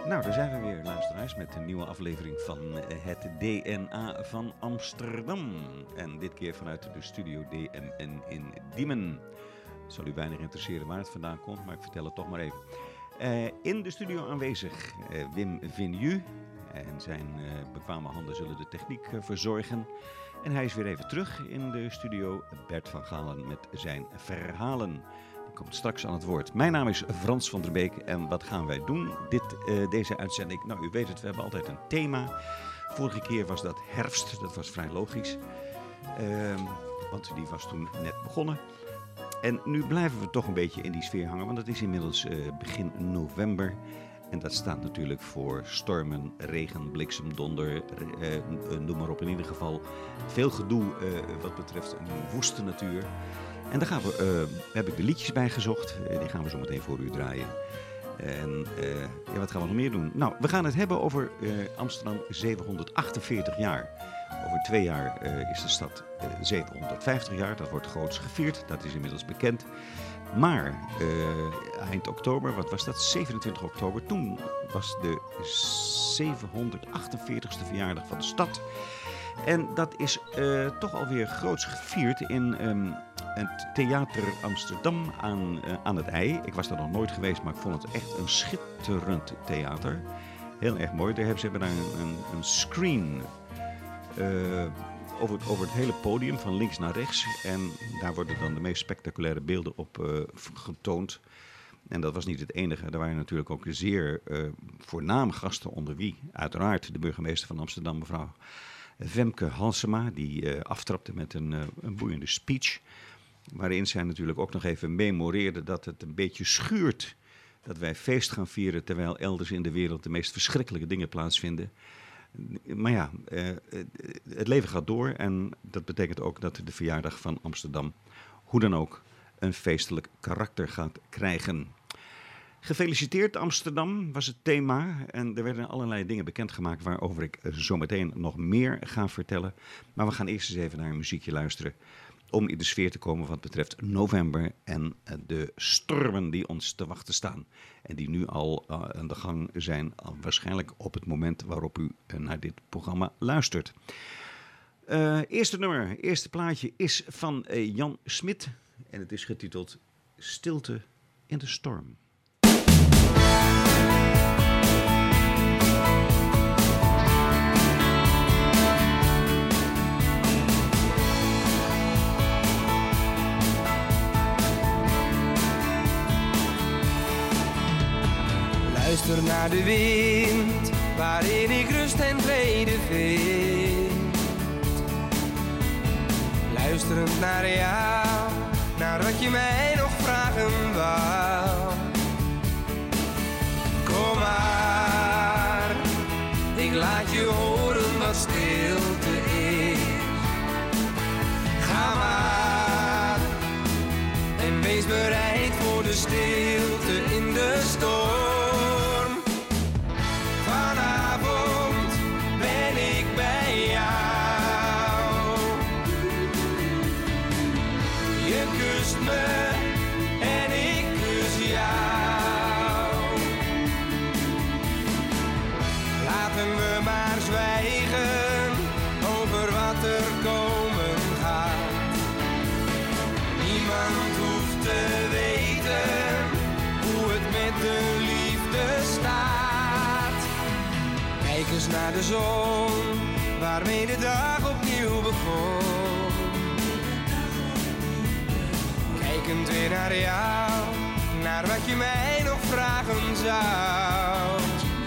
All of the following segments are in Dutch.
Nou, daar zijn we weer, luisteraars, met een nieuwe aflevering van het DNA van Amsterdam. En dit keer vanuit de studio DMN in Diemen. Het zal u weinig interesseren waar het vandaan komt, maar ik vertel het toch maar even. In de studio aanwezig Wim Vigneault. En zijn bekwame handen zullen de techniek verzorgen. En hij is weer even terug in de studio, Bert van Galen met zijn verhalen. Komt straks aan het woord. Mijn naam is Frans van der Beek en wat gaan wij doen deze uitzending? Nou, u weet het, we hebben altijd een thema. Vorige keer was dat herfst, dat was vrij logisch. Want die was toen net begonnen. En nu blijven we toch een beetje in die sfeer hangen, want het is inmiddels begin november. En dat staat natuurlijk voor stormen, regen, bliksem, donder, noem maar op. In ieder geval veel gedoe wat betreft een woeste natuur. En daar heb ik de liedjes bij gezocht. Die gaan we zo meteen voor u draaien. En wat gaan we nog meer doen? Nou, we gaan het hebben over Amsterdam 748 jaar. Over 2 jaar is de stad 750 jaar. Dat wordt groots gevierd. Dat is inmiddels bekend. Maar eind oktober, wat was dat? 27 oktober. Toen was de 748ste verjaardag van de stad. En dat is toch alweer groots gevierd in het Theater Amsterdam aan het IJ. Ik was daar nog nooit geweest, maar ik vond het echt een schitterend theater. Heel erg mooi. Ze hebben daar een screen over het hele podium, van links naar rechts. En daar worden dan de meest spectaculaire beelden op getoond. En dat was niet het enige. Er waren natuurlijk ook zeer voorname gasten, onder wie uiteraard de burgemeester van Amsterdam, mevrouw Femke Halsema, die aftrapte met een boeiende speech. Waarin zij natuurlijk ook nog even memoreerde dat het een beetje schuurt dat wij feest gaan vieren terwijl elders in de wereld de meest verschrikkelijke dingen plaatsvinden. Maar ja, het leven gaat door en dat betekent ook dat de verjaardag van Amsterdam hoe dan ook een feestelijk karakter gaat krijgen. Gefeliciteerd Amsterdam was het thema en er werden allerlei dingen bekendgemaakt waarover ik zo meteen nog meer ga vertellen. Maar we gaan eerst eens even naar een muziekje luisteren om in de sfeer te komen wat betreft november en de stormen die ons te wachten staan. En die nu al aan de gang zijn, waarschijnlijk op het moment waarop u naar dit programma luistert. Eerste plaatje is van Jan Smit en het is getiteld Stilte in de storm. Luister naar de wind, waarin ik rust en vrede vind. Luisterend naar jou, naar wat je mij nog vragen wou. Kom maar, ik laat je horen wat stilte is. Ga maar, en wees bereid voor de stilte in de storm. Vanavond ben ik bij jou. Je kust me en ik kus jou. Laten we maar zwijgen over wat er komen gaat. Niemand hoeft te weten hoe het met de liefde staat. Kijk eens naar de zon, waarmee de dag opnieuw begon. Kijkend weer naar jou, naar wat je mij nog vragen zou.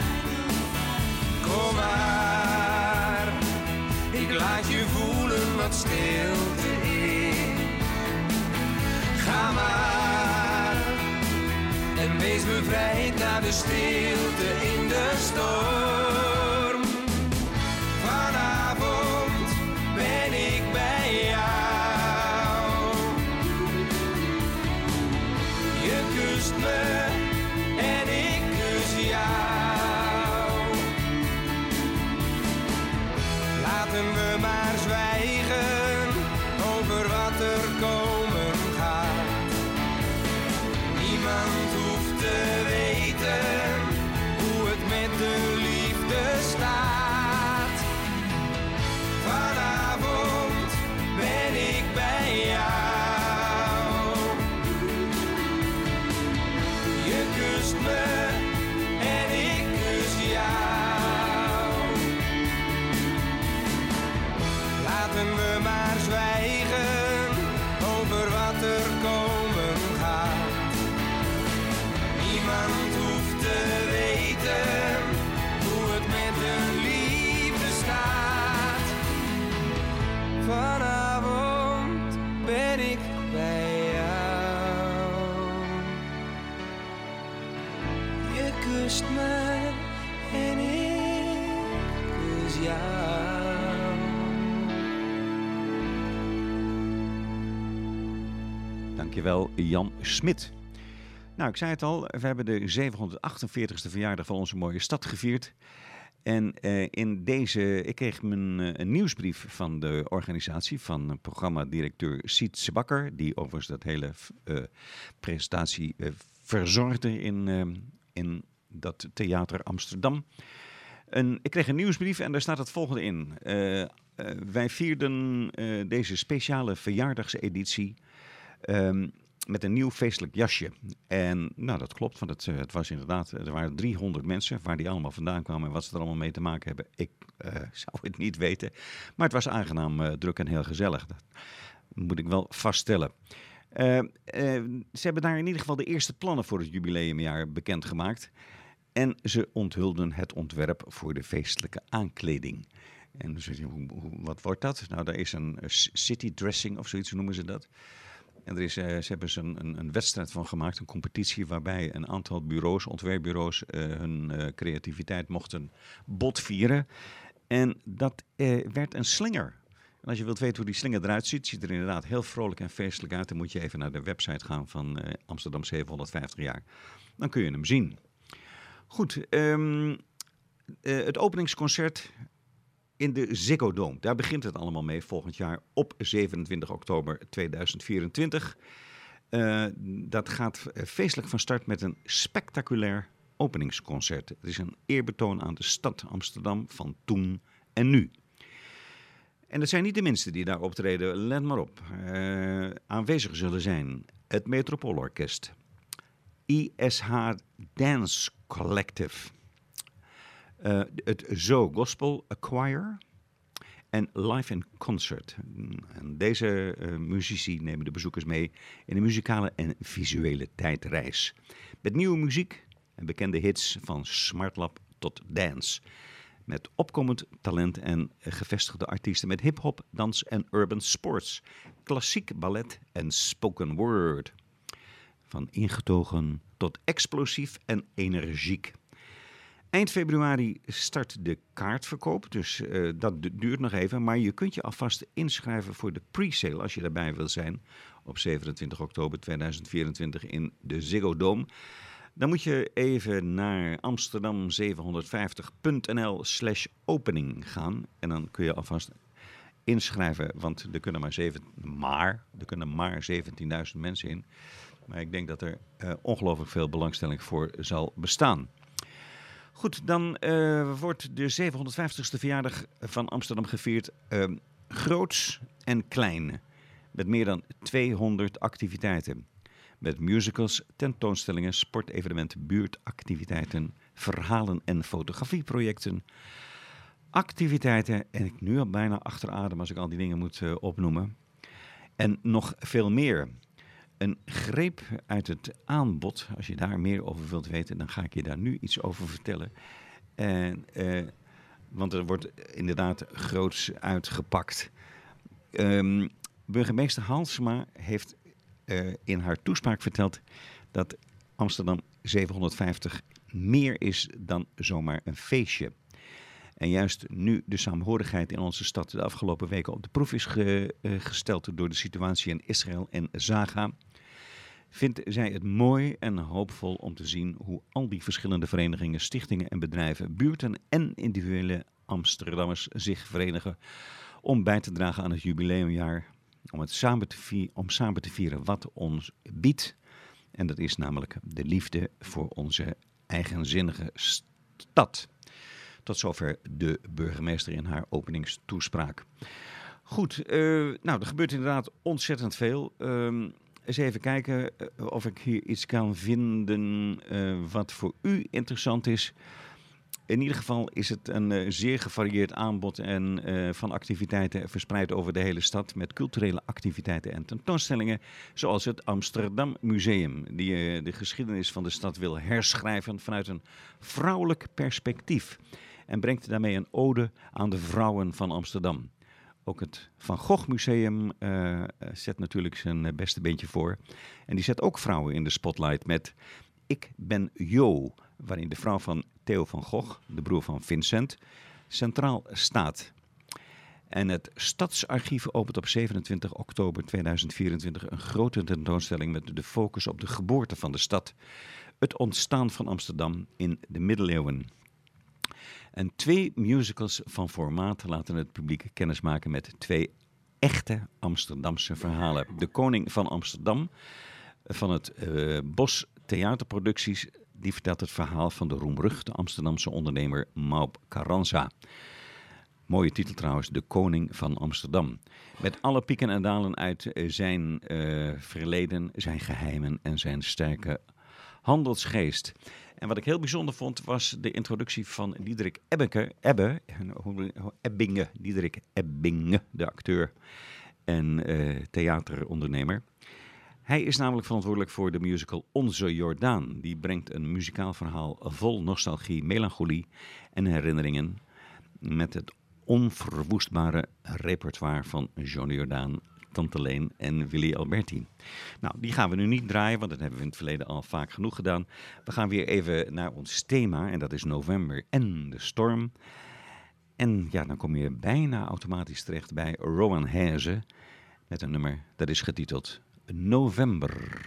Kom maar, ik laat je voelen wat stilte is. Ga maar, en wees bevrijd naar de stilte in de storm. Vanavond ben ik bij jou. Je kust me en ik kus jou. Laten we maar zwijgen over wat er komen gaat. Niemand hoeft te weten hoe het met kust me en ik kus jou. Laten we maar zwijgen over wat er komen gaat. Niemand hoeft te weten hoe het met de liefde staat. Vanavond ben ik bij jou. Je kust me en ik kus jou. Dankjewel, Jan Smit. Nou, ik zei het al, we hebben de 748ste verjaardag van onze mooie stad gevierd. En ik kreeg een nieuwsbrief van de organisatie van programmadirecteur Sietse Bakker, die overigens dat hele presentatie verzorgde in dat theater Amsterdam. Ik kreeg een nieuwsbrief en daar staat het volgende in. Wij vierden deze speciale verjaardagseditie met een nieuw feestelijk jasje. En nou, dat klopt, want het was inderdaad, er waren 300 mensen, waar die allemaal vandaan kwamen en wat ze er allemaal mee te maken hebben. Ik zou het niet weten, maar het was aangenaam druk en heel gezellig. Dat moet ik wel vaststellen. Ze hebben daar in ieder geval de eerste plannen voor het jubileumjaar bekendgemaakt. En ze onthulden het ontwerp voor de feestelijke aankleding. En dan zeg je, wat wordt dat? Nou, daar is een city dressing of zoiets noemen ze dat. En ze hebben een wedstrijd van gemaakt, een competitie waarbij een aantal bureaus, ontwerpbureaus, hun creativiteit mochten botvieren. En dat werd een slinger. En als je wilt weten hoe die slinger eruit ziet er inderdaad heel vrolijk en feestelijk uit. Dan moet je even naar de website gaan van Amsterdam 750 jaar. Dan kun je hem zien. Goed, het openingsconcert in de Ziggo Dome. Daar begint het allemaal mee volgend jaar op 27 oktober 2024. Dat gaat feestelijk van start met een spectaculair openingsconcert. Het is een eerbetoon aan de stad Amsterdam van toen en nu. En het zijn niet de minsten die daar optreden, let maar op. Aanwezig zullen zijn het Metropoolorkest, ISH Dance Collective, het Zo Gospel Choir en Live in Concert. En deze muzici nemen de bezoekers mee in een muzikale en visuele tijdreis. Met nieuwe muziek en bekende hits van Smartlab tot dance. Met opkomend talent en gevestigde artiesten met hip-hop, dans en urban sports. Klassiek ballet en spoken word. Van ingetogen tot explosief en energiek. Eind februari start de kaartverkoop, dus dat duurt nog even. Maar je kunt je alvast inschrijven voor de pre-sale als je daarbij wil zijn op 27 oktober 2024 in de Ziggo Dome. Dan moet je even naar amsterdam750.nl/opening gaan. En dan kun je alvast inschrijven, want er kunnen maar 17.000 mensen in. Maar ik denk dat er ongelooflijk veel belangstelling voor zal bestaan. Goed, dan wordt de 750ste verjaardag van Amsterdam gevierd. Groots en klein. Met meer dan 200 activiteiten. Met musicals, tentoonstellingen, sportevenementen, buurtactiviteiten, verhalen en fotografieprojecten. Activiteiten, en ik nu al bijna achter adem als ik al die dingen moet opnoemen. En nog veel meer. Een greep uit het aanbod, als je daar meer over wilt weten, dan ga ik je daar nu iets over vertellen. Want er wordt inderdaad groots uitgepakt. Burgemeester Halsema heeft in haar toespraak verteld dat Amsterdam 750 meer is dan zomaar een feestje. En juist nu de saamhorigheid in onze stad de afgelopen weken op de proef is gesteld door de situatie in Israël en Gaza, vindt zij het mooi en hoopvol om te zien hoe al die verschillende verenigingen, stichtingen en bedrijven, buurten en individuele Amsterdammers zich verenigen om bij te dragen aan het jubileumjaar, om samen te vieren wat ons biedt. En dat is namelijk de liefde voor onze eigenzinnige stad. Tot zover de burgemeester in haar openingstoespraak. Goed, nou, er gebeurt inderdaad ontzettend veel. eens even kijken of ik hier iets kan vinden wat voor u interessant is. In ieder geval is het een zeer gevarieerd aanbod en van activiteiten verspreid over de hele stad met culturele activiteiten en tentoonstellingen, zoals het Amsterdam Museum, die de geschiedenis van de stad wil herschrijven vanuit een vrouwelijk perspectief en brengt daarmee een ode aan de vrouwen van Amsterdam. Ook het Van Gogh Museum zet natuurlijk zijn beste beentje voor en die zet ook vrouwen in de spotlight met Ik ben Jo, waarin de vrouw van Theo van Gogh, de broer van Vincent, centraal staat. En het Stadsarchief opent op 27 oktober 2024 een grote tentoonstelling met de focus op de geboorte van de stad. Het ontstaan van Amsterdam in de middeleeuwen. En 2 musicals van formaat laten het publiek kennismaken met 2 echte Amsterdamse verhalen. De Koning van Amsterdam van het Bos Theaterproducties, die vertelt het verhaal van de roemruchte Amsterdamse ondernemer Maup Carranza. Mooie titel trouwens, De Koning van Amsterdam. Met alle pieken en dalen uit zijn verleden, zijn geheimen en zijn sterke handelsgeest. En wat ik heel bijzonder vond, was de introductie van Diederik Ebbinge, de acteur en theaterondernemer. Hij is namelijk verantwoordelijk voor de musical Onze Jordaan. Die brengt een muzikaal verhaal vol nostalgie, melancholie en herinneringen met het onverwoestbare repertoire van Johnny Jordaan, Tante Leen en Willy Alberti. Nou, die gaan we nu niet draaien, want dat hebben we in het verleden al vaak genoeg gedaan. We gaan weer even naar ons thema en dat is november en de storm. En ja, dan kom je bijna automatisch terecht bij Rowan Heze met een nummer dat is getiteld November.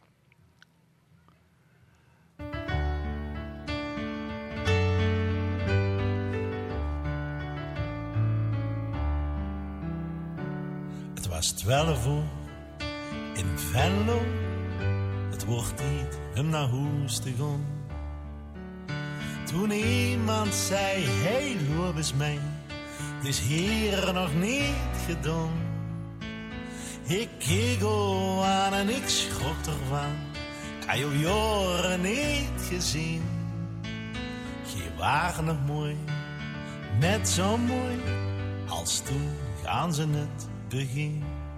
Het was 12 uur in Venlo. Het wordt tijd om naar huis te gaan. Toen iemand zei, hey, loop eens mee. Het is hier nog niet gedaan. Ik keek al aan en ik schrok ervan. Ik had je jaren niet gezien. Je waren nog mooi, net zo mooi als toen gaan ze het begin.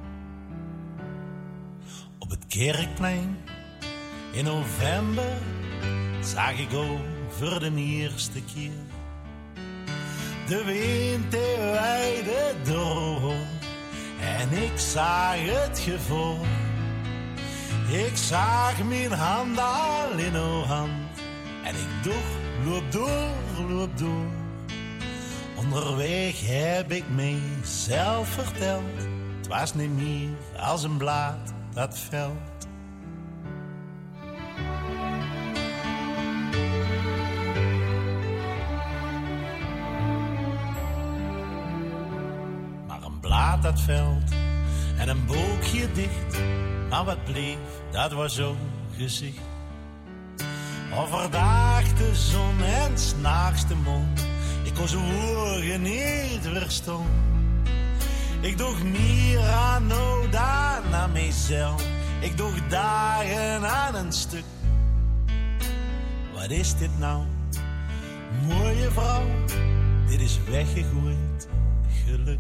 Op het Kerkplein in november zag ik al voor de eerste keer de wind die weide door. En ik zag het gevoel. Ik zag mijn hand al in haar hand. En ik dacht, loop door. Onderweg heb ik mezelf verteld. Het was niet meer als een blaad dat velt. Maar een blaad dat velt en een boekje dicht. Maar wat bleef, dat was zo'n gezicht. Overdag de zon en 's nachts de mond. Ik kon zijn woorden niet verstaan. Ik dacht meer aan nou dan aan mezelf. Ik dacht dagen aan een stuk. Wat is dit nou? Mooie vrouw, dit is weggegooid geluk.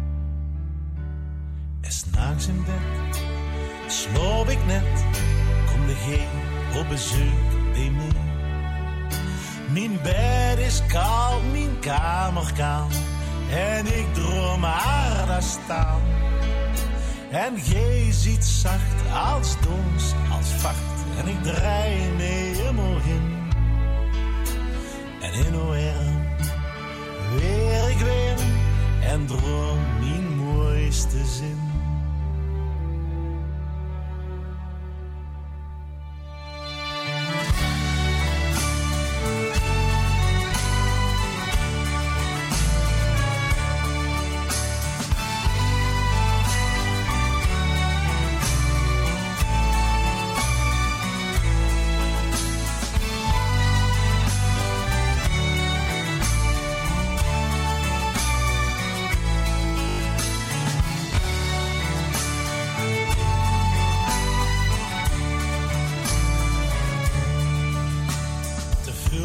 En 's nachts in bed sloop ik net. Kom de geen op bezoek bij mij. Mijn bed is koud, mijn kamer kaal. En ik droom haar daar staan. En jij ziet zacht als dons, als vacht. En ik draai mee helemaal in. En in haar arm weer ik weer. En droom mijn mooiste zin.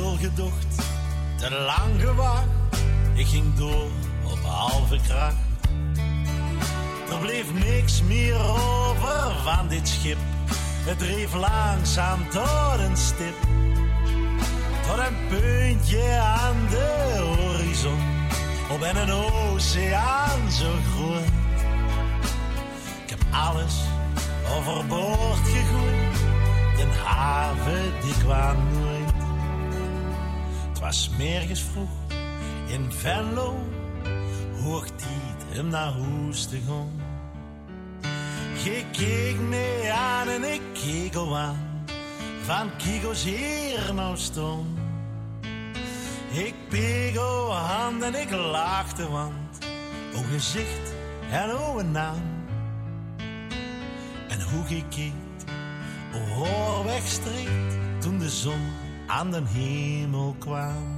veel gedocht, te lang gewacht. Ik ging door op halve kracht. Er bleef niks meer over van dit schip. Het dreef langzaam tot een stip. Tot een puntje aan de horizon. Op en een oceaan zo groot. Ik heb alles overboord gegooid. De haven die kwam nooit. Het was 's morgens vroeg in Venlo. Hoogtijd hem naar huis te gaan. Je keek me aan en ik keek al aan. Van Kiko's hier nou stond. Ik pegel hand en ik lachte, want o gezicht en o een naam. En hoe gekeken, o hoor wegstreekt toen de zon aan de hemel kwam.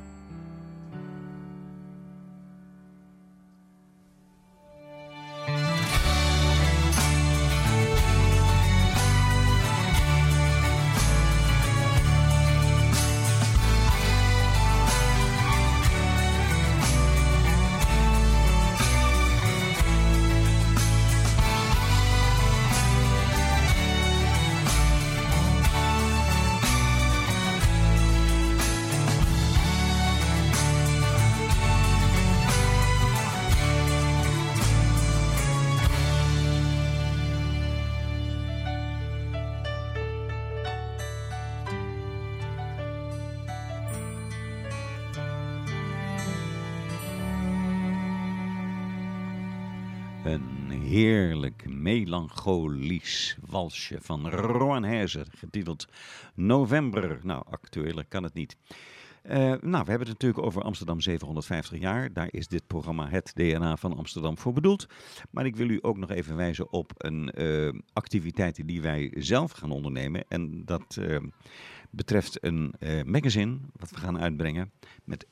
Een heerlijk melancholisch walsje van Rowan Hezer, getiteld November. Nou, actueler kan het niet. We hebben het natuurlijk over Amsterdam 750 jaar. Daar is dit programma Het DNA van Amsterdam voor bedoeld. Maar ik wil u ook nog even wijzen op een activiteit die wij zelf gaan ondernemen. En dat betreft een magazine wat we gaan uitbrengen met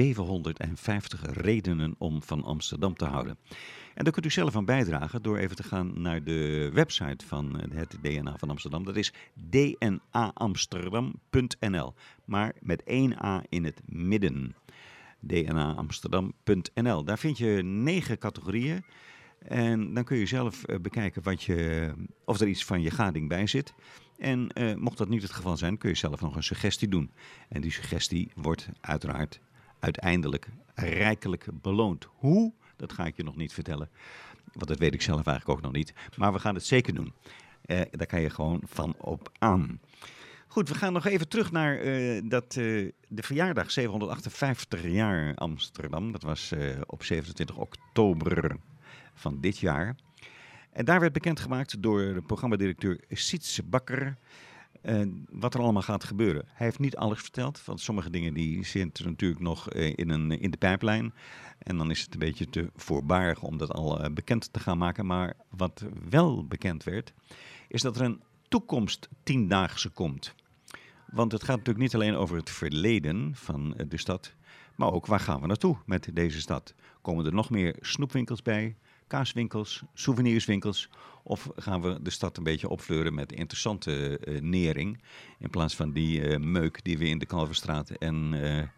750 redenen om van Amsterdam te houden. En daar kunt u zelf aan bijdragen door even te gaan naar de website van het DNA van Amsterdam. Dat is dnaamsterdam.nl, maar met 1 A in het midden. dnaamsterdam.nl. Daar vind je 9 categorieën. En dan kun je zelf bekijken of er iets van je gading bij zit. En mocht dat niet het geval zijn, kun je zelf nog een suggestie doen. En die suggestie wordt uiteraard uiteindelijk rijkelijk beloond. Hoe? Dat ga ik je nog niet vertellen, want dat weet ik zelf eigenlijk ook nog niet. Maar we gaan het zeker doen. Daar kan je gewoon van op aan. Goed, we gaan nog even terug naar de verjaardag 758 jaar Amsterdam. Dat was op 27 oktober van dit jaar. En daar werd bekendgemaakt door de programmadirecteur Sietse Bakker wat er allemaal gaat gebeuren. Hij heeft niet alles verteld, want sommige dingen die zitten natuurlijk nog in de pijplijn. En dan is het een beetje te voorbarig om dat al bekend te gaan maken. Maar wat wel bekend werd, is dat er een toekomst 10-daagse komt. Want het gaat natuurlijk niet alleen over het verleden van de stad, maar ook waar gaan we naartoe met deze stad? Komen er nog meer snoepwinkels bij, kaaswinkels, souvenirswinkels? Of gaan we de stad een beetje opfleuren met interessante nering, in plaats van die meuk die we in de Kalverstraat en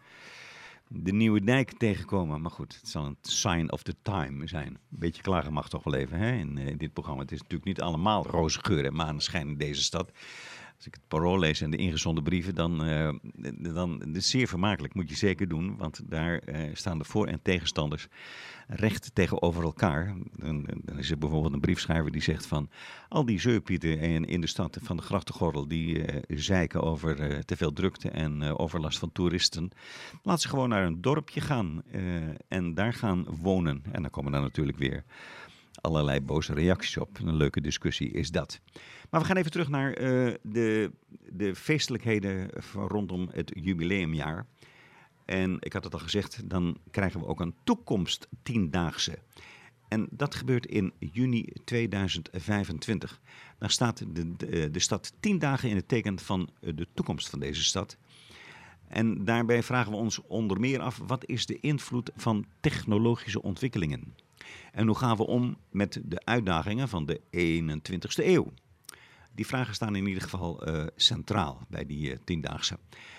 de Nieuwe Dijk tegenkomen? Maar goed, het zal een sign of the time zijn. Een beetje klagen mag toch wel even in dit programma. Het is natuurlijk niet allemaal roze geur en maneschijn in deze stad. Als ik het Parool lees en de ingezonden brieven, dan is het zeer vermakelijk. Moet je zeker doen, want daar staan de voor- en tegenstanders recht tegenover elkaar. Dan is er bijvoorbeeld een briefschrijver die zegt van al die zeurpieten in de stad van de grachtengordel die zeiken over te veel drukte en overlast van toeristen. Laat ze gewoon naar een dorpje gaan en daar gaan wonen. En dan komen daar natuurlijk weer allerlei boze reacties op. Een leuke discussie is dat. Maar we gaan even terug naar de feestelijkheden rondom het jubileumjaar. En ik had het al gezegd, dan krijgen we ook een toekomst 10-daagse. En dat gebeurt in juni 2025. Dan staat de stad 10 dagen in het teken van de toekomst van deze stad. En daarbij vragen we ons onder meer af, wat is de invloed van technologische ontwikkelingen? En hoe gaan we om met de uitdagingen van de 21ste eeuw? Die vragen staan in ieder geval centraal bij die 10-daagse.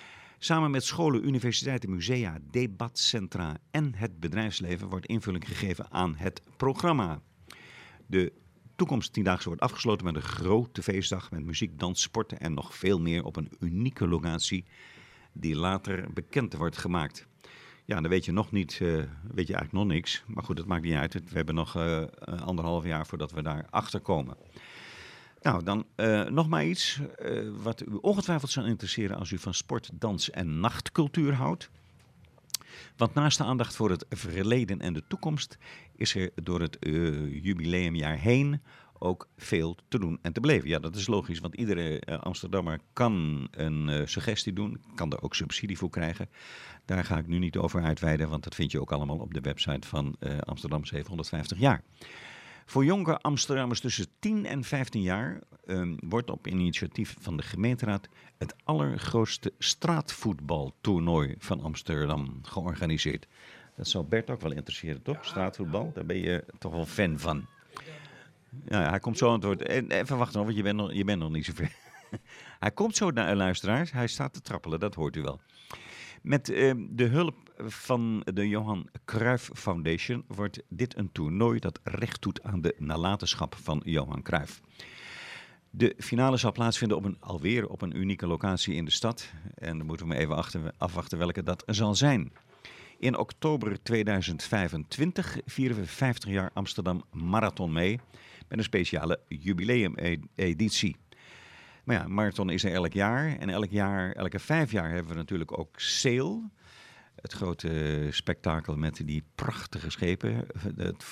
Samen met scholen, universiteiten, musea, debatcentra en het bedrijfsleven wordt invulling gegeven aan het programma. De toekomst 10-daagse wordt afgesloten met een grote feestdag met muziek, dans, sporten en nog veel meer op een unieke locatie die later bekend wordt gemaakt. Ja, dan weet je nog niet, weet je eigenlijk nog niks. Maar goed, dat maakt niet uit. We hebben nog 1,5 jaar voordat we daar achter komen. Nou, dan nog maar iets wat u ongetwijfeld zal interesseren als u van sport, dans en nachtcultuur houdt. Want naast de aandacht voor het verleden en de toekomst is er door het jubileumjaar heen ook veel te doen en te beleven. Ja, dat is logisch, want iedere Amsterdammer kan een suggestie doen, kan er ook subsidie voor krijgen. Daar ga ik nu niet over uitweiden, want dat vind je ook allemaal op de website van Amsterdam 750 jaar. Voor jonge Amsterdammers tussen 10 en 15 jaar wordt op initiatief van de gemeenteraad het allergrootste straatvoetbaltoernooi van Amsterdam georganiseerd. Dat zou Bert ook wel interesseren, toch? Straatvoetbal, daar ben je toch wel fan van. Ja, hij komt zo aan het woord. Even wachten nog, want je bent nog niet zo ver. Hij komt zo naar luisteraars, hij staat te trappelen, dat hoort u wel. Met de hulp van de Johan Cruijff Foundation wordt dit een toernooi dat recht doet aan de nalatenschap van Johan Cruijff. De finale zal plaatsvinden alweer op een unieke locatie in de stad. En dan moeten we maar even afwachten welke dat zal zijn. In oktober 2025 vieren we 50 jaar Amsterdam Marathon mee met een speciale jubileumeditie. Maar ja, marathon is er elk jaar. En elke 5 jaar hebben we natuurlijk ook Sail. Het grote spektakel met die prachtige schepen. Het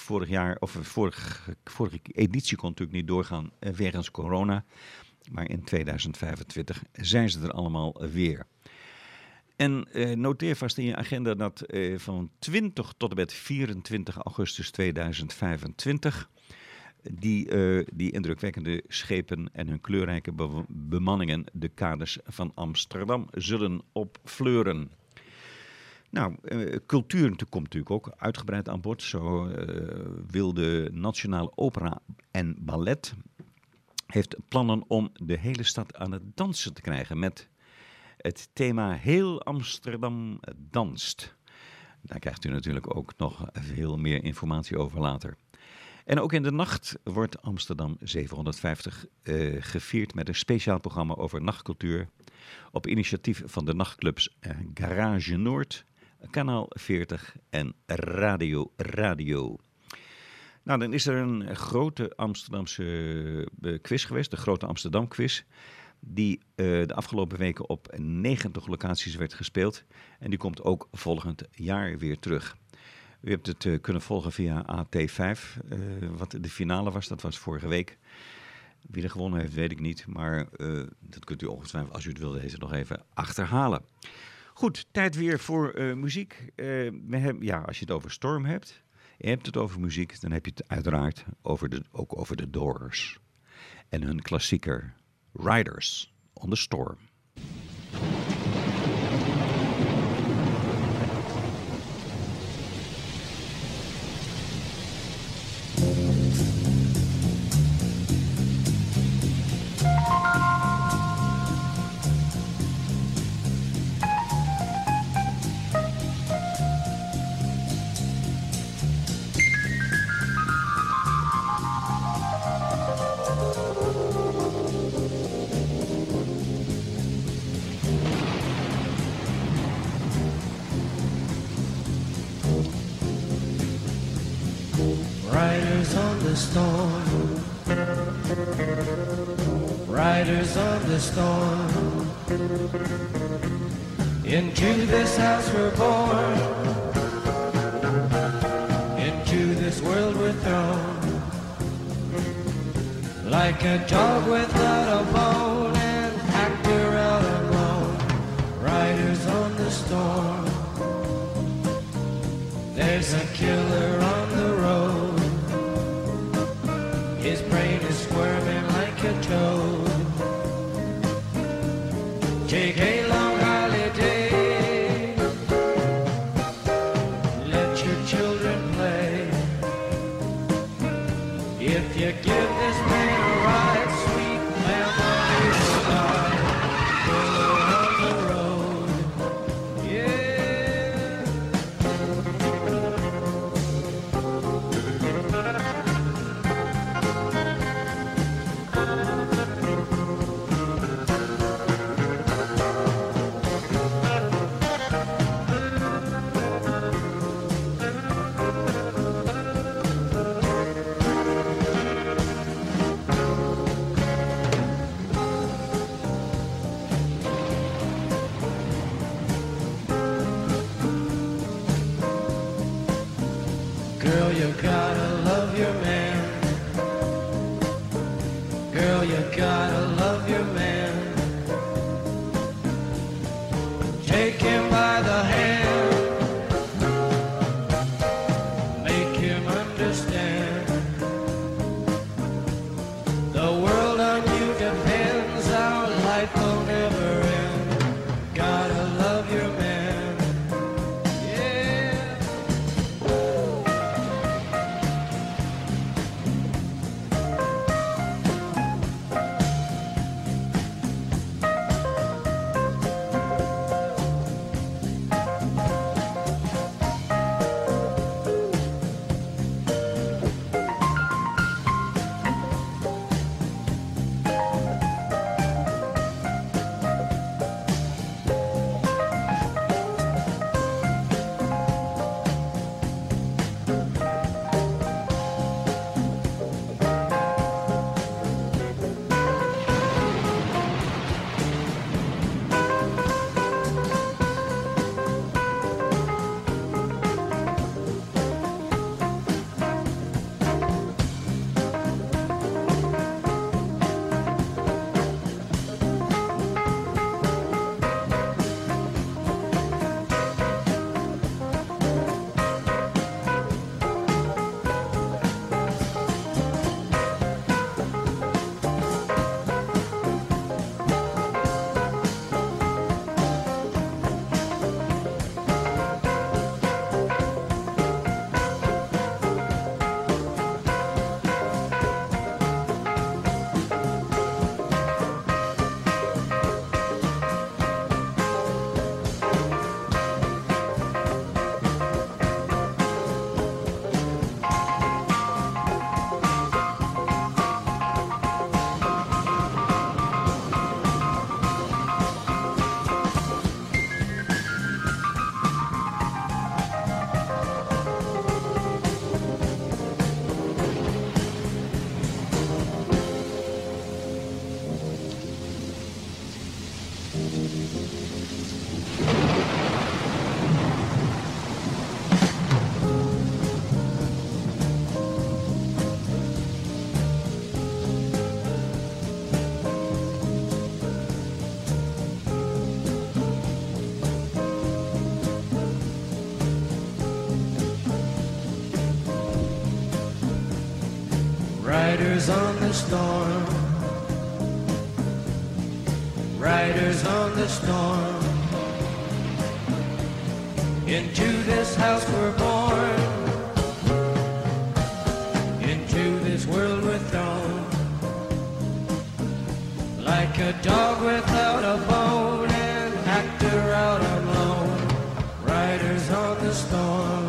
vorige editie kon natuurlijk niet doorgaan wegens corona. Maar in 2025 zijn ze er allemaal weer. En noteer vast in je agenda dat van 20 tot en met 24 augustus 2025... Die indrukwekkende schepen en hun kleurrijke bemanningen de kades van Amsterdam zullen opfleuren. Nou, cultuur komt natuurlijk ook uitgebreid aan bod. Zo wil de Nationale Opera en Ballet heeft plannen om de hele stad aan het dansen te krijgen met het thema Heel Amsterdam danst. Daar krijgt u natuurlijk ook nog veel meer informatie over later. En ook in de nacht wordt Amsterdam 750 gevierd met een speciaal programma over nachtcultuur. Op initiatief van de nachtclubs Garage Noord, Kanaal 40 en Radio. Nou, dan is er een grote Amsterdamse quiz geweest, de Grote Amsterdam Quiz. Die de afgelopen weken op 90 locaties werd gespeeld. En die komt ook volgend jaar weer terug. U hebt het kunnen volgen via AT5, wat de finale was. Dat was vorige week. Wie er gewonnen heeft, weet ik niet. Maar dat kunt u ongetwijfeld, als u het wil weten, nog even achterhalen. Goed, tijd weer voor muziek. Als je het over Storm hebt, je hebt het over muziek, dan heb je het uiteraard ook over de Doors. En hun klassieker Riders on the Storm. Riders on the storm, riders on the storm. Into this house we're born, into this world we're thrown. Like a dog without a bone, an actor out alone. Riders on the storm. There's a killer on the road. His brain is squirming like a toad. Take a long holiday. Let your children play. If you give this man a ride, sweet memories will die. Killer on the road. Take him by the hand, make him understand. The world on you depends, our life will never end. Gotta love your man, yeah. Riders on the storm, riders on the storm. Into this house we're born, into this world we're thrown. Like a dog without a bone, an actor out on loan. Riders on the storm.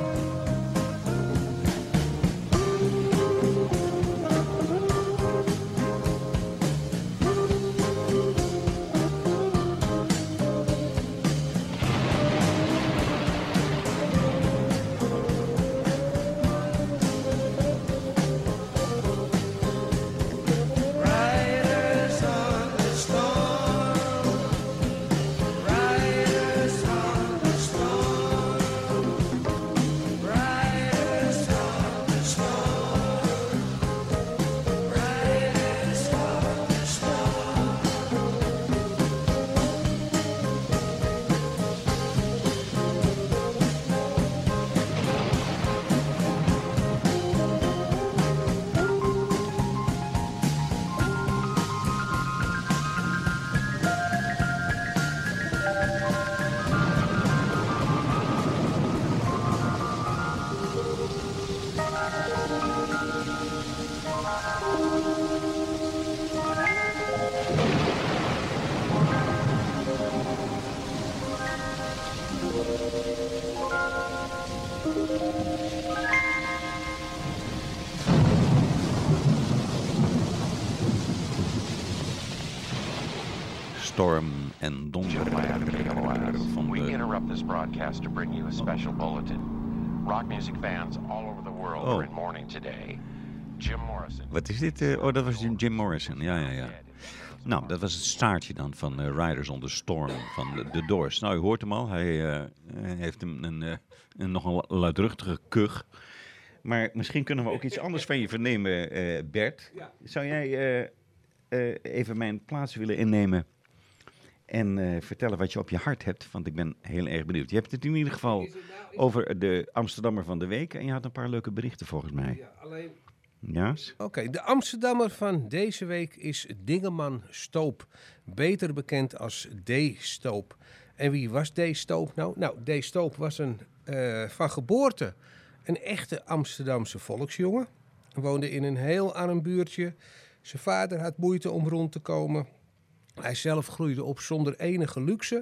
Storm en donder van We de... interrupt this broadcast to bring you a special bulletin. Rock music fans all over the world are in mourning today. Jim Morrison. Wat is dit? Oh, dat was Jim Morrison. Ja. Nou, dat was het staartje dan van Riders on the Storm van The Doors. Nou, u hoort hem al. Hij heeft een nogal luidruchtige kuch. Maar misschien kunnen we ook iets anders van je vernemen, Bert. Zou jij even mijn plaats willen innemen En vertellen wat je op je hart hebt, want ik ben heel erg benieuwd. Je hebt het in ieder geval over de Amsterdammer van de week. En je had een paar leuke berichten volgens mij. Ja, alleen... Ja? Oké, de Amsterdammer van deze week is Dingeman Stoop. Beter bekend als D. Stoop. En wie was D. Stoop nou? Nou, D. Stoop was van geboorte een echte Amsterdamse volksjongen. Hij woonde in een heel arm buurtje. Zijn vader had moeite om rond te komen. Hij zelf groeide op zonder enige luxe.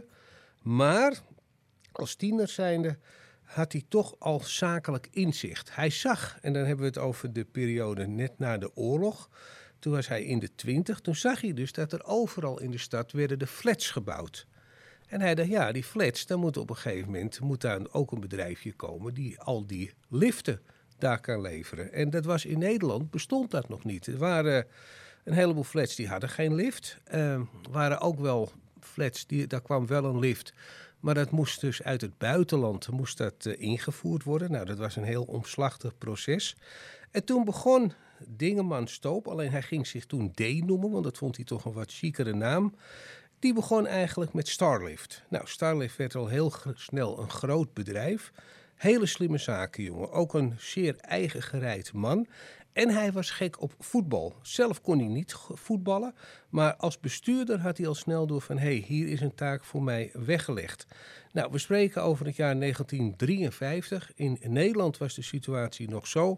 Maar als tiener zijnde had hij toch al zakelijk inzicht. Hij zag, en dan hebben we het over de periode net na de oorlog. Toen was hij in de 20. Toen zag hij dus dat er overal in de stad werden de flats gebouwd. En hij dacht, ja, die flats, dan moet op een gegeven moment daar ook een bedrijfje komen die al die liften daar kan leveren. En dat was in Nederland, bestond dat nog niet. Er waren een heleboel flats die hadden geen lift. Waren ook wel flats, daar kwam wel een lift. Maar dat moest dus uit het buitenland ingevoerd worden. Nou, dat was een heel omslachtig proces. En toen begon Dingeman Stoop, alleen hij ging zich toen D noemen, want dat vond hij toch een wat chicere naam. Die begon eigenlijk met Starlift. Nou, Starlift werd al heel snel een groot bedrijf. Hele slimme zaken, jongen. Ook een zeer eigen gereid man. En hij was gek op voetbal. Zelf kon hij niet voetballen. Maar als bestuurder had hij al snel door van... hier is een taak voor mij weggelegd. Nou, we spreken over het jaar 1953. In Nederland was de situatie nog zo...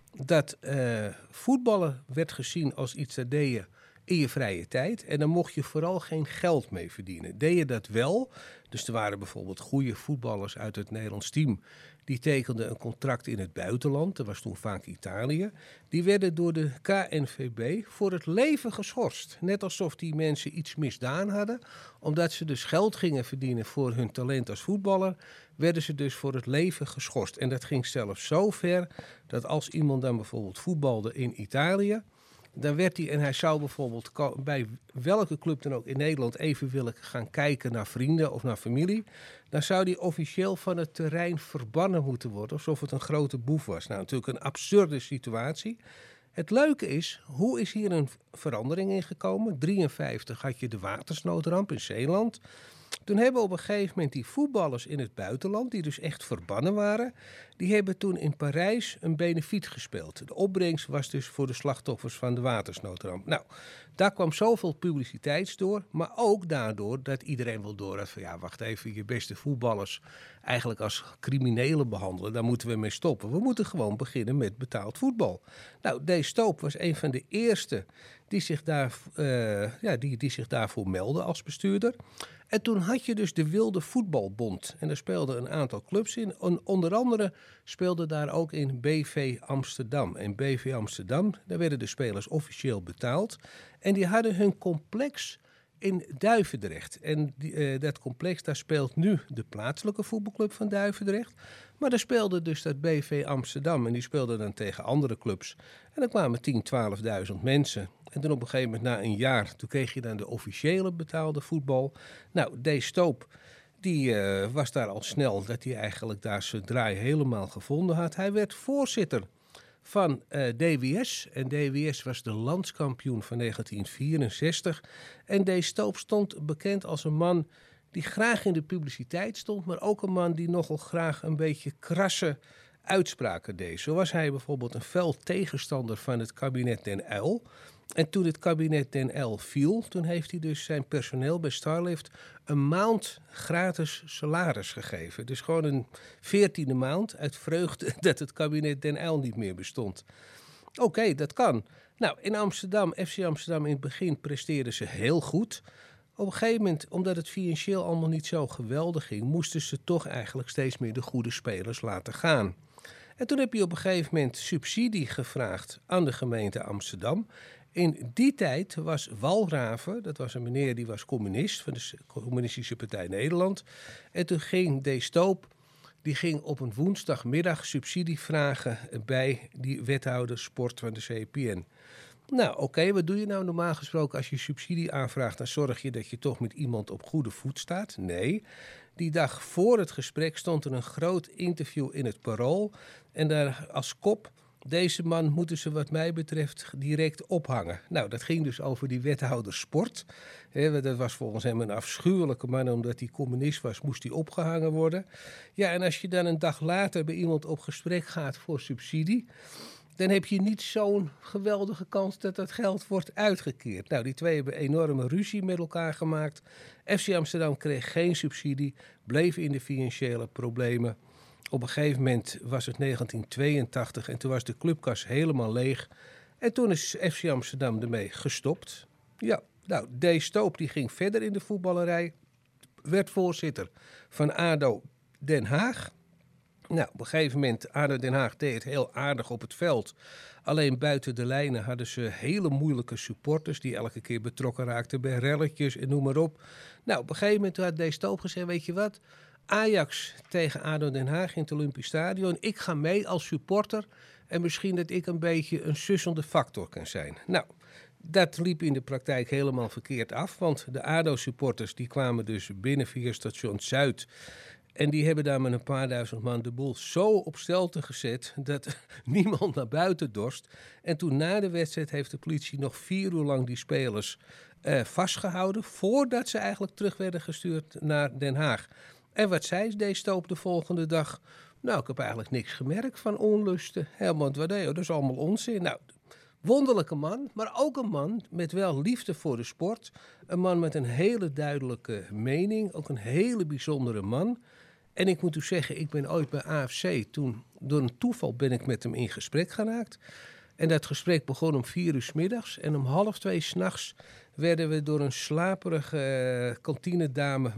dat voetballen werd gezien als iets dat deed je in je vrije tijd. En dan mocht je vooral geen geld mee verdienen. Deed je dat wel... Dus er waren bijvoorbeeld goede voetballers uit het Nederlands team. Die tekenden een contract in het buitenland. Dat was toen vaak Italië. Die werden door de KNVB voor het leven geschorst. Net alsof die mensen iets misdaan hadden. Omdat ze dus geld gingen verdienen voor hun talent als voetballer. Werden ze dus voor het leven geschorst. En dat ging zelfs zo ver dat als iemand dan bijvoorbeeld voetbalde in Italië... Dan werd hij, en hij zou bijvoorbeeld bij welke club dan ook in Nederland even willen gaan kijken naar vrienden of naar familie. Dan zou hij officieel van het terrein verbannen moeten worden, alsof het een grote boef was. Nou, natuurlijk een absurde situatie. Het leuke is, hoe is hier een verandering in gekomen? 1953 had je de watersnoodramp in Zeeland. Toen hebben op een gegeven moment die voetballers in het buitenland, die dus echt verbannen waren, die hebben toen in Parijs een benefiet gespeeld. De opbrengst was dus voor de slachtoffers van de watersnoodramp. Nou, daar kwam zoveel publiciteit door, maar ook daardoor dat iedereen wel door had van ja, wacht even, je beste voetballers eigenlijk als criminelen behandelen, daar moeten we mee stoppen. We moeten gewoon beginnen met betaald voetbal. Nou, D. Stoop was een van de eerste die zich daarvoor meldde als bestuurder. En toen had je dus de Wilde Voetbalbond. En daar speelden een aantal clubs in. Onder andere speelde daar ook in BV Amsterdam. En BV Amsterdam, daar werden de spelers officieel betaald. En die hadden hun complex in Duivendrecht. En dat complex, daar speelt nu de plaatselijke voetbalclub van Duivendrecht. Maar daar speelde dus dat BV Amsterdam. En die speelde dan tegen andere clubs. En dan kwamen 10.000, 12.000 mensen. En toen op een gegeven moment, na een jaar, toen kreeg je dan de officiële betaalde voetbal. Nou, D. Stoop, die was daar al snel, dat hij eigenlijk daar zijn draai helemaal gevonden had. Hij werd voorzitter van DWS. En DWS was de landskampioen van 1964. En D. Stoop stond bekend als een man die graag in de publiciteit stond, maar ook een man die nogal graag een beetje krasse uitspraken deed. Zo was hij bijvoorbeeld een fel tegenstander van het kabinet Den Uyl. En toen het kabinet Den Uyl viel, toen heeft hij dus zijn personeel bij Starlift een maand gratis salaris gegeven. Dus gewoon een 14e maand uit vreugde dat het kabinet Den Uyl niet meer bestond. Oké, dat kan. Nou, in Amsterdam, FC Amsterdam in het begin presteerden ze heel goed. Op een gegeven moment, omdat het financieel allemaal niet zo geweldig ging, moesten ze toch eigenlijk steeds meer de goede spelers laten gaan. En toen heb je op een gegeven moment subsidie gevraagd aan de gemeente Amsterdam. In die tijd was Walraven, dat was een meneer die was communist van de Communistische Partij Nederland. En toen ging D. Stoop, die ging op een woensdagmiddag subsidie vragen bij die wethouder sport van de CPN. Nou, oké, wat doe je nou normaal gesproken als je subsidie aanvraagt? Dan zorg je dat je toch met iemand op goede voet staat? Nee. Die dag voor het gesprek stond er een groot interview in het Parool. En daar als kop, Deze man moeten ze wat mij betreft direct ophangen. Nou, dat ging dus over die wethouder sport. Dat was volgens hem een afschuwelijke man. Omdat hij communist was, moest hij opgehangen worden. Ja, en als je dan een dag later bij iemand op gesprek gaat voor subsidie, dan heb je niet zo'n geweldige kans dat dat geld wordt uitgekeerd. Nou, die twee hebben enorme ruzie met elkaar gemaakt. FC Amsterdam kreeg geen subsidie, bleef in de financiële problemen. Op een gegeven moment was het 1982 en toen was de clubkas helemaal leeg. En toen is FC Amsterdam ermee gestopt. Ja, nou, D. Stoop die ging verder in de voetballerij, werd voorzitter van ADO Den Haag. Nou, op een gegeven moment, ADO Den Haag deed het heel aardig op het veld. Alleen buiten de lijnen hadden ze hele moeilijke supporters die elke keer betrokken raakten bij relletjes en noem maar op. Nou, op een gegeven moment had D. Stoop gezegd, weet je wat, Ajax tegen ADO Den Haag in het Olympisch Stadion. Ik ga mee als supporter en misschien dat ik een beetje een sussende factor kan zijn. Nou, dat liep in de praktijk helemaal verkeerd af, want de ADO-supporters die kwamen dus binnen via station Zuid. En die hebben daar met een paar duizend man de boel zo op stelte gezet dat niemand naar buiten dorst. En toen na de wedstrijd heeft de politie nog 4 uur lang die spelers vastgehouden, voordat ze eigenlijk terug werden gestuurd naar Den Haag. En wat zei D. Stoop de volgende dag? Nou, ik heb eigenlijk niks gemerkt van onlusten. Helemaal wat dat is allemaal onzin. Nou, wonderlijke man, maar ook een man met wel liefde voor de sport. Een man met een hele duidelijke mening, ook een hele bijzondere man. En ik moet u zeggen, ik ben ooit bij AFC, toen door een toeval ben ik met hem in gesprek geraakt. En dat gesprek begon om 4 uur 's middags en om 1:30 's nachts werden we door een slaperige kantinedame,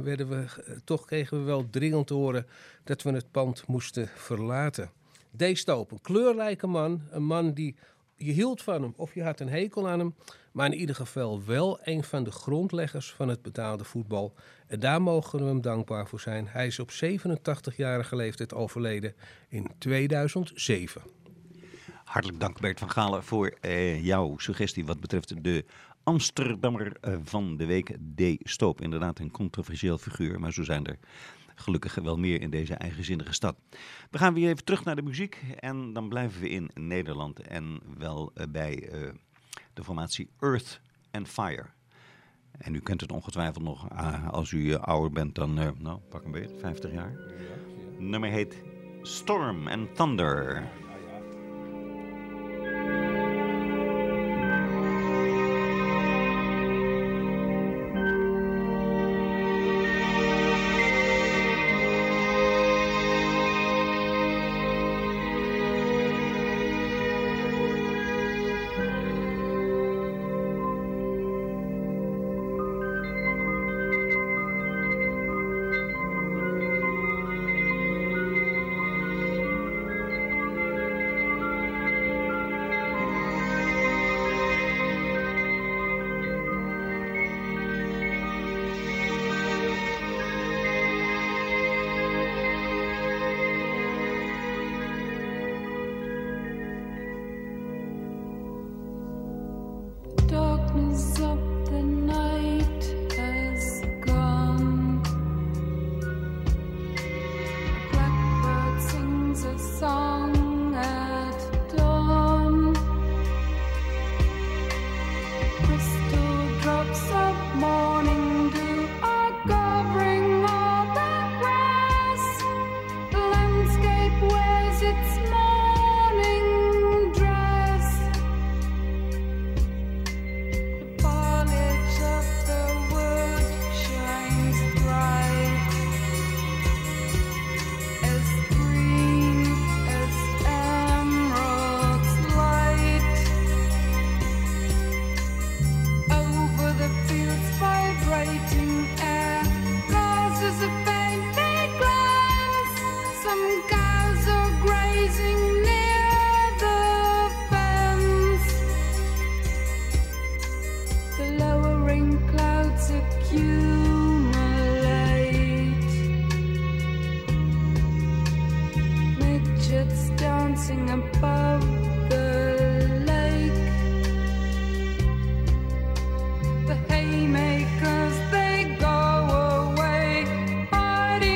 kregen we wel dringend te horen dat we het pand moesten verlaten. D. Stoop, een kleurrijke man, een man die je hield van hem of je had een hekel aan hem, maar in ieder geval wel een van de grondleggers van het betaalde voetbal. En daar mogen we hem dankbaar voor zijn. Hij is op 87-jarige leeftijd overleden in 2007. Hartelijk dank Bert van Galen voor jouw suggestie wat betreft de Amsterdammer van de week, D. Stoop. Inderdaad een controversieel figuur, maar zo zijn er gelukkig wel meer in deze eigenzinnige stad. We gaan weer even terug naar de muziek en dan blijven we in Nederland en wel bij de formatie Earth and Fire. En u kent het ongetwijfeld nog als u ouder bent dan, pak een beetje, 50 jaar. Het nummer heet Storm and Thunder.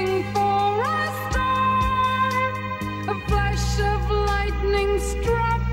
Struck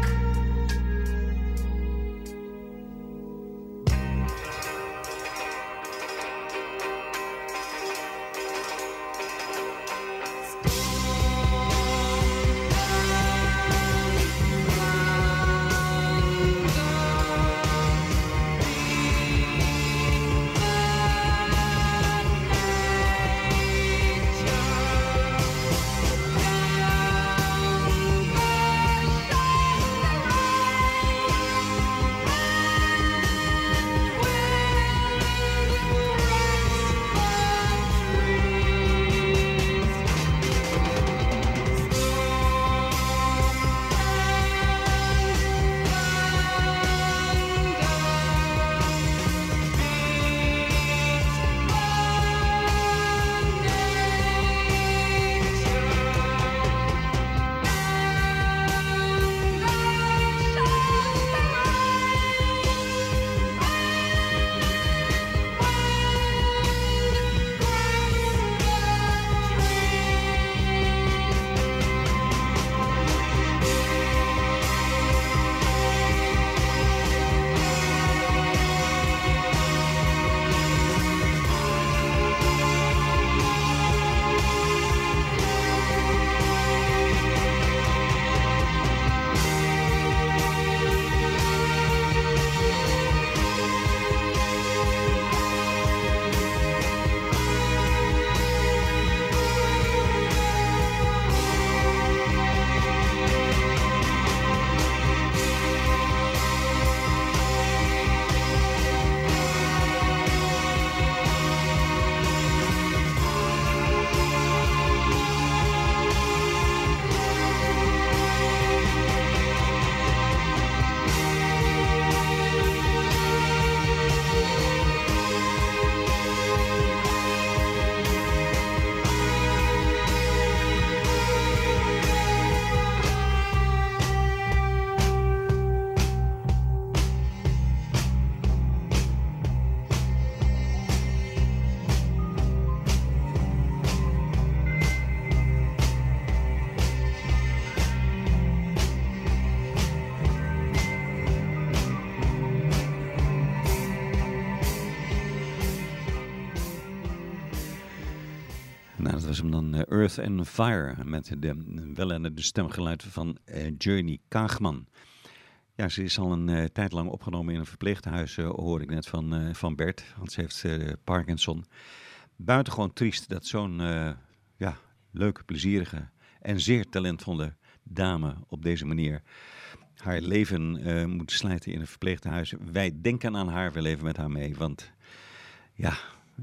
Nou, dat was hem dan Earth and Fire met de stemgeluid van Journey Kaagman. Ja, ze is al een tijd lang opgenomen in een verpleeghuis, hoor ik net van Bert. Want ze heeft Parkinson. Buitengewoon triest dat zo'n leuke, plezierige en zeer talentvolle dame op deze manier haar leven moet slijten in een verpleeghuis. Wij denken aan haar, we leven met haar mee. Want ja,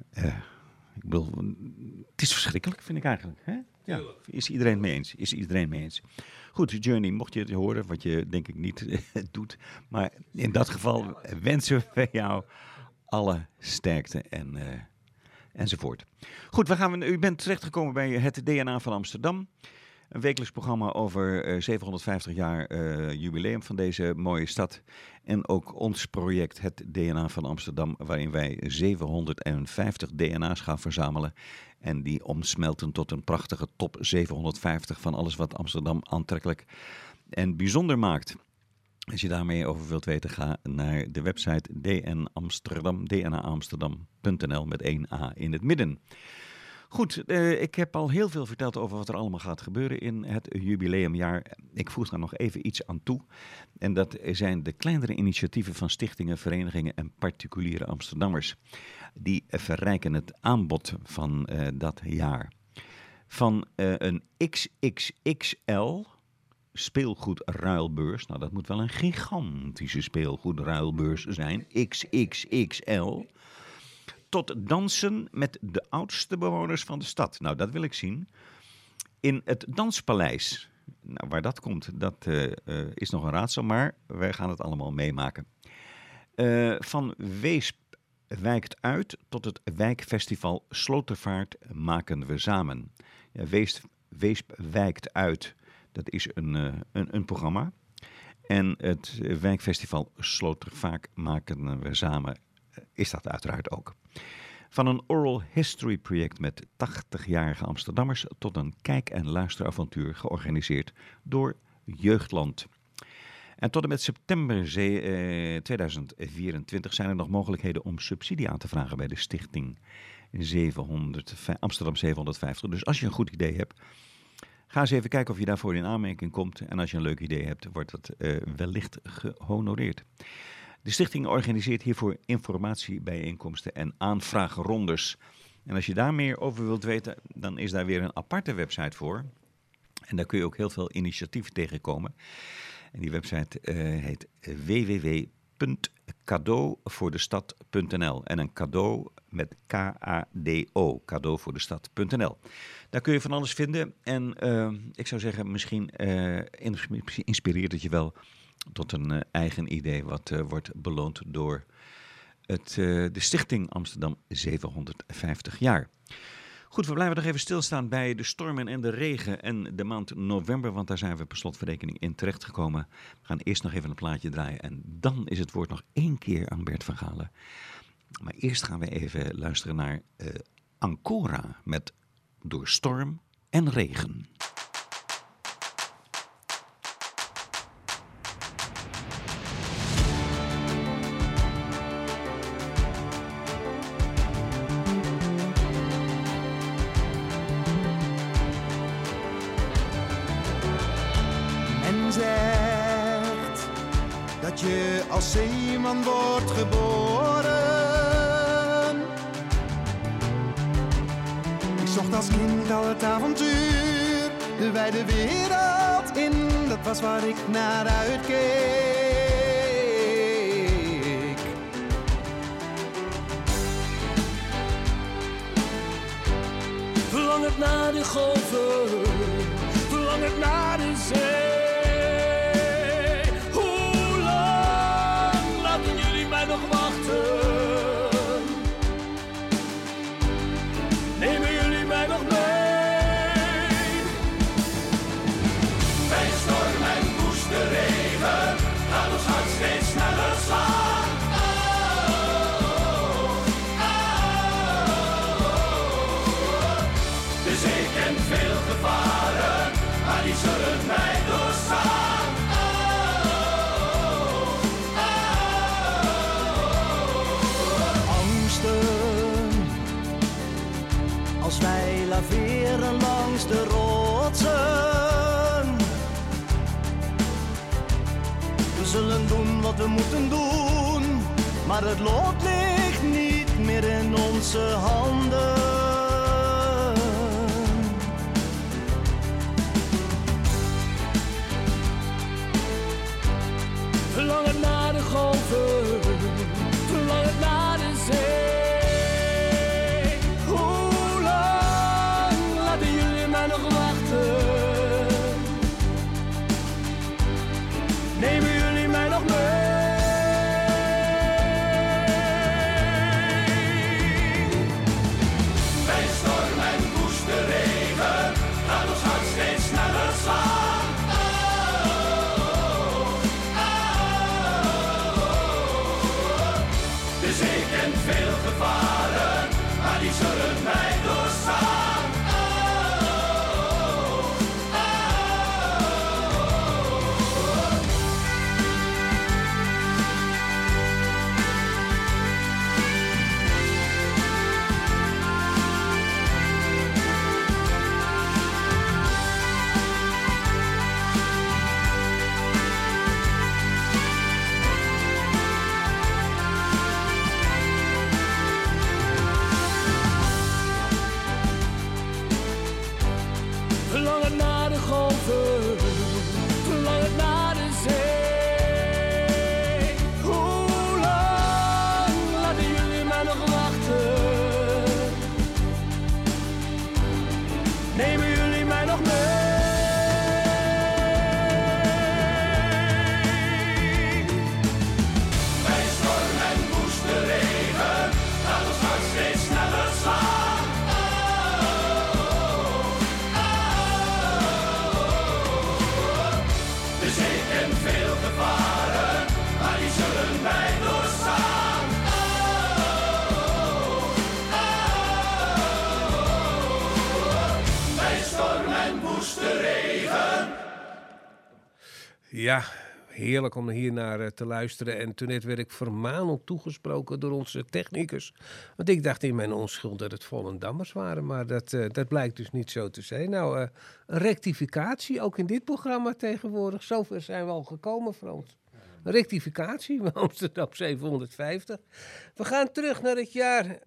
ik bedoel, het is verschrikkelijk, vind ik eigenlijk. Hè? Ja, is iedereen het mee eens? Goed, Journey, mocht je het horen, wat je denk ik niet doet. Maar in dat geval wensen we jou alle sterkte enzovoort. Goed, u bent terechtgekomen bij het DNA van Amsterdam. Een wekelijks programma over 750 jaar jubileum van deze mooie stad. En ook ons project, het DNA van Amsterdam, waarin wij 750 DNA's gaan verzamelen. En die omsmelten tot een prachtige top 750 van alles wat Amsterdam aantrekkelijk en bijzonder maakt. Als je daarmee over wilt weten, ga naar de website dnaamsterdam.nl met 1 A in het midden. Goed, ik heb al heel veel verteld over wat er allemaal gaat gebeuren in het jubileumjaar. Ik voeg daar nog even iets aan toe. En dat zijn de kleinere initiatieven van stichtingen, verenigingen en particuliere Amsterdammers. Die verrijken het aanbod van dat jaar. Van een XXXL speelgoedruilbeurs. Nou, dat moet wel een gigantische speelgoedruilbeurs zijn. XXXL. Tot dansen met de oudste bewoners van de stad. Nou, dat wil ik zien. In het Danspaleis. Nou, waar dat komt, dat is nog een raadsel, maar wij gaan het allemaal meemaken. Van Weesp wijkt uit tot het wijkfestival Slotervaart maken we samen. Ja, Weesp wijkt uit, dat is een programma. En het wijkfestival Slotervaart maken we samen is dat uiteraard ook. Van een oral history project met 80-jarige Amsterdammers tot een kijk- en luisteravontuur georganiseerd door Jeugdland. En tot en met september 2024 zijn er nog mogelijkheden om subsidie aan te vragen bij de stichting Amsterdam 750. Dus als je een goed idee hebt, ga eens even kijken of je daarvoor in aanmerking komt. En als je een leuk idee hebt, wordt dat wellicht gehonoreerd. De stichting organiseert hiervoor informatiebijeenkomsten en aanvraagrondes. En als je daar meer over wilt weten, dan is daar weer een aparte website voor. En daar kun je ook heel veel initiatieven tegenkomen. En die website heet www.cadeauvoordestad.nl. En een cadeau met K-A-D-O, cadeauvoordestad.nl. Daar kun je van alles vinden. En ik zou zeggen, misschien inspireert het je wel tot een eigen idee wat wordt beloond door de Stichting Amsterdam 750 jaar. Goed, we blijven nog even stilstaan bij de stormen en de regen en de maand november, want daar zijn we per slotverrekening in terechtgekomen. We gaan eerst nog even een plaatje draaien en dan is het woord nog 1 keer aan Bert van Galen. Maar eerst gaan we even luisteren naar Ancora met Door storm en regen. Dat je als zeeman wordt geboren. Ik zocht als kind al het avontuur, de wijde wereld in, dat was waar ik naar uitkeek. Verlangend naar de golven, verlangend naar de zee. Nog wachten. Nemen jullie mij nog mee? Bij storm en woeste regen gaat ons hart steeds sneller slaan. Oh, oh, oh. De zee kent veel gevaren, maar die zullen mij doorstaan. Als wij laveren langs de rotsen. We zullen doen wat we moeten doen, maar het lot ligt niet meer in onze handen. Verlangen naar de golven, verlangen naar de zee. Hoe lang laten jullie mij nog wachten? Nemen jullie mij nog mee? Bij storm en woeste regen gaat ons hart steeds sneller slaan. De zee kent veel gevaren, maar die zullen mij doorstaan. Verlangen naar de golven, verlangen naar de zee. Hoe lang laten jullie mij nog wachten? Nemen jullie mij nog mee? Bij storm en woeste regen gaat ons hart steeds sneller slaan. De zee kent veel gevaren, maar die zullen mij doorstaan. Bij storm en woeste regen. Ja, heerlijk om hier naar te luisteren. En toen net werd ik vermanend toegesproken door onze technicus. Want ik dacht in mijn onschuld dat het Volendammers waren. Maar dat blijkt dus niet zo te zijn. Nou, een rectificatie, ook in dit programma tegenwoordig. Zover zijn we al gekomen, Frans. Een rectificatie, Amsterdam 750. We gaan terug naar het jaar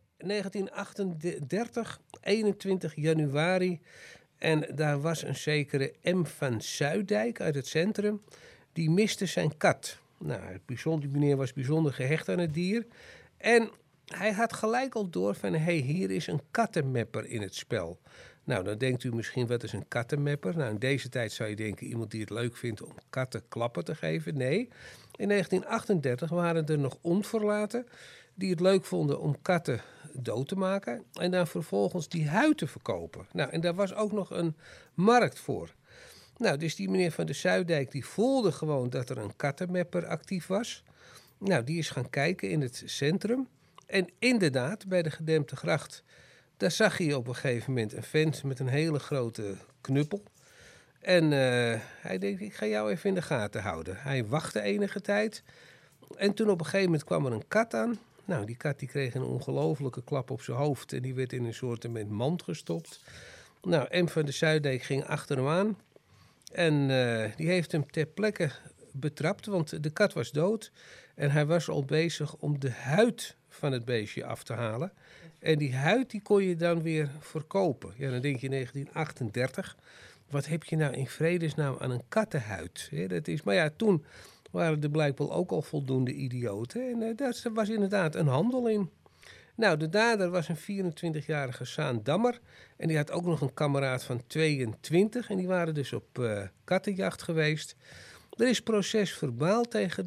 1938, 21 januari. En daar was een zekere M. van Zuiddijk uit het centrum. Die miste zijn kat. Nou, die meneer was bijzonder gehecht aan het dier. En hij had gelijk al door van, hey, hier is een kattenmepper in het spel. Nou, dan denkt u misschien, wat is een kattenmepper? Nou, in deze tijd zou je denken, iemand die het leuk vindt om katten klappen te geven. Nee, in 1938 waren er nog onverlaten die het leuk vonden om katten dood te maken en dan vervolgens die huid te verkopen. Nou, en daar was ook nog een markt voor. Nou, dus die meneer van de Zuiddijk, die voelde gewoon dat er een kattenmepper actief was. Nou, die is gaan kijken in het centrum. En inderdaad, bij de Gedempte Gracht, daar zag hij op een gegeven moment een vent met een hele grote knuppel. En hij denkt, ik ga jou even in de gaten houden. Hij wachtte enige tijd. En toen op een gegeven moment kwam er een kat aan. Nou, die kat die kreeg een ongelofelijke klap op zijn hoofd. En die werd in een soort mand gestopt. Nou, M. van de Zuiddijk ging achter hem aan. En die heeft hem ter plekke betrapt, want de kat was dood. En hij was al bezig om de huid van het beestje af te halen. En die huid die kon je dan weer verkopen. Ja, dan denk je 1938. Wat heb je nou in vredesnaam aan een kattenhuid? Ja, dat is, maar ja, toen waren er blijkbaar ook al voldoende idioten. En daar was inderdaad een handel in. Nou, de dader was een 24-jarige Saan Dammer. En die had ook nog een kameraad van 22. En die waren dus op kattenjacht geweest. Er is proces-verbaal tegen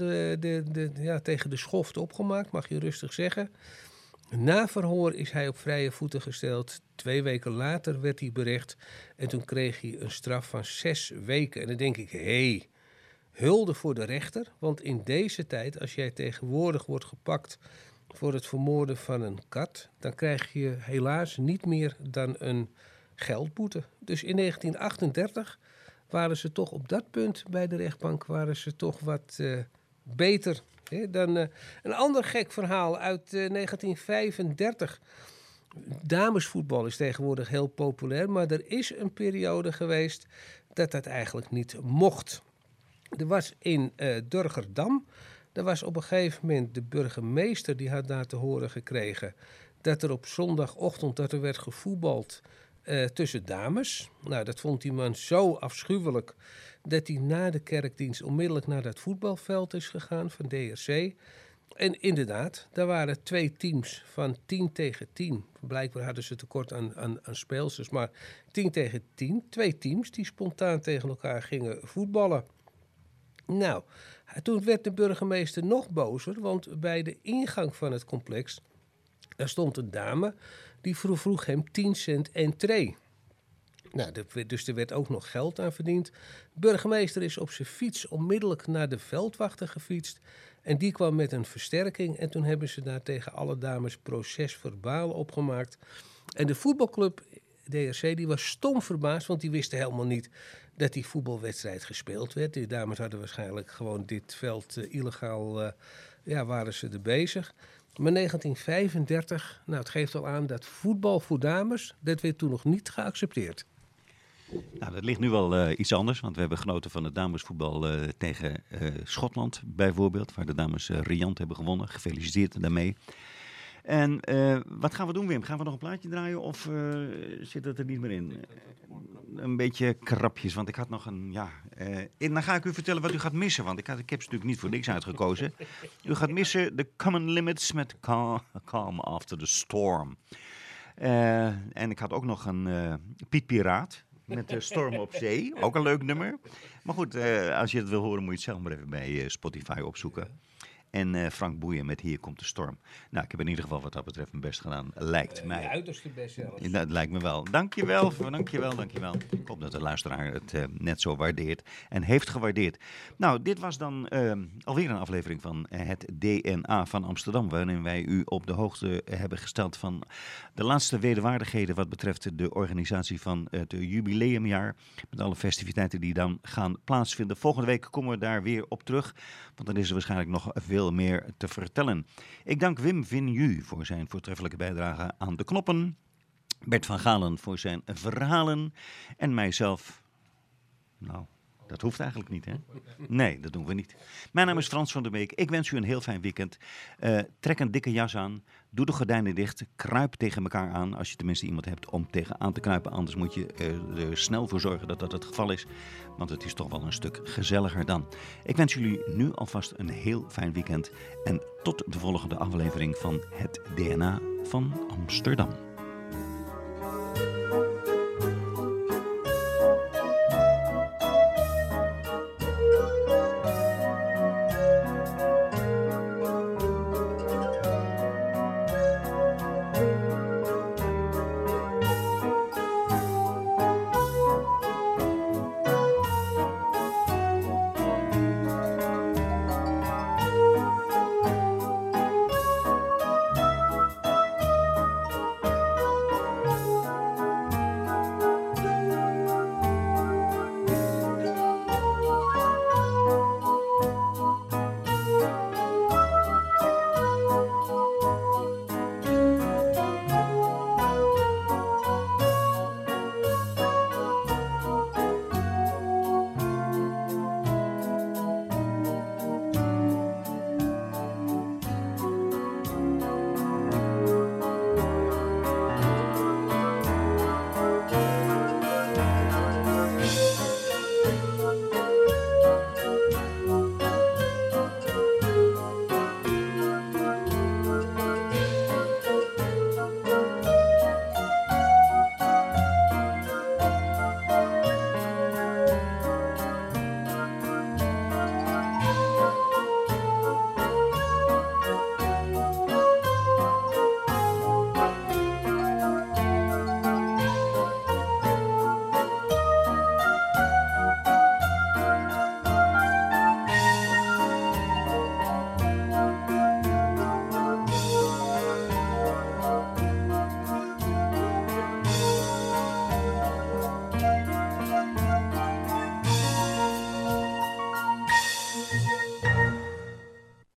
tegen de schoft opgemaakt, mag je rustig zeggen. Na verhoor is hij op vrije voeten gesteld. 2 weken later werd hij berecht. En toen kreeg hij een straf van 6 weken. En dan denk ik, hulde voor de rechter. Want in deze tijd, als jij tegenwoordig wordt gepakt voor het vermoorden van een kat, dan krijg je helaas niet meer dan een geldboete. Dus in 1938 waren ze toch op dat punt bij de rechtbank toch wat beter dan een ander gek verhaal uit 1935. Damesvoetbal is tegenwoordig heel populair, maar er is een periode geweest dat dat eigenlijk niet mocht. Er was in Durgerdam, er was op een gegeven moment de burgemeester die had daar te horen gekregen dat er op zondagochtend dat er werd gevoetbald tussen dames. Nou, dat vond die man zo afschuwelijk dat hij na de kerkdienst onmiddellijk naar dat voetbalveld is gegaan van DRC. En inderdaad, daar waren 2 teams van 10 tegen 10. Blijkbaar hadden ze tekort aan speelsters, maar 10 tegen 10. 2 teams die spontaan tegen elkaar gingen voetballen. Nou, toen werd de burgemeester nog bozer, want bij de ingang van het complex, daar stond een dame die vroeg hem 10 cent entree. Nou, dus er werd ook nog geld aan verdiend. De burgemeester is op zijn fiets onmiddellijk naar de veldwachter gefietst. En die kwam met een versterking. En toen hebben ze daar tegen alle dames procesverbaal opgemaakt. En de voetbalclub DRC die was stom verbaasd, want die wisten helemaal niet dat die voetbalwedstrijd gespeeld werd. Die dames hadden waarschijnlijk gewoon dit veld illegaal, waren ze er bezig. Maar 1935, nou het geeft al aan dat voetbal voor dames, dat werd toen nog niet geaccepteerd. Nou, dat ligt nu wel iets anders, want we hebben genoten van het damesvoetbal tegen Schotland bijvoorbeeld, waar de dames riant hebben gewonnen. Gefeliciteerd daarmee. En wat gaan we doen, Wim? Gaan we nog een plaatje draaien of zit het er niet meer in? Een beetje krapjes, want ik had nog een... dan ga ik u vertellen wat u gaat missen, want ik heb ze natuurlijk niet voor niks uitgekozen. U gaat missen The Common Limits met Calm After the Storm. En ik had ook nog een Piet Piraat met Storm op Zee. Ook een leuk nummer. Maar goed, als je het wil horen moet je het zelf maar even bij Spotify opzoeken. En Frank Boeien met Hier komt de storm. Nou, ik heb in ieder geval wat dat betreft mijn best gedaan. Lijkt mij. Je uiterste best zelfs. Dat lijkt me wel. Dankjewel. Ik hoop dat de luisteraar het net zo waardeert. En heeft gewaardeerd. Nou, dit was dan alweer een aflevering van het DNA van Amsterdam. Waarin wij u op de hoogte hebben gesteld van de laatste wederwaardigheden wat betreft de organisatie van het jubileumjaar. Met alle festiviteiten die dan gaan plaatsvinden. Volgende week komen we daar weer op terug. Want dan is er waarschijnlijk nog veel meer te vertellen. Ik dank Wim Vignu voor zijn voortreffelijke bijdrage aan de knoppen. Bert van Galen voor zijn verhalen. En mijzelf. Nou, dat hoeft eigenlijk niet, hè? Nee, dat doen we niet. Mijn naam is Frans van der Beek. Ik wens u een heel fijn weekend. Trek een dikke jas aan. Doe de gordijnen dicht. Kruip tegen elkaar aan. Als je tenminste iemand hebt om tegenaan te kruipen. Anders moet je er snel voor zorgen dat dat het geval is. Want het is toch wel een stuk gezelliger dan. Ik wens jullie nu alvast een heel fijn weekend. En tot de volgende aflevering van het DNA van Amsterdam.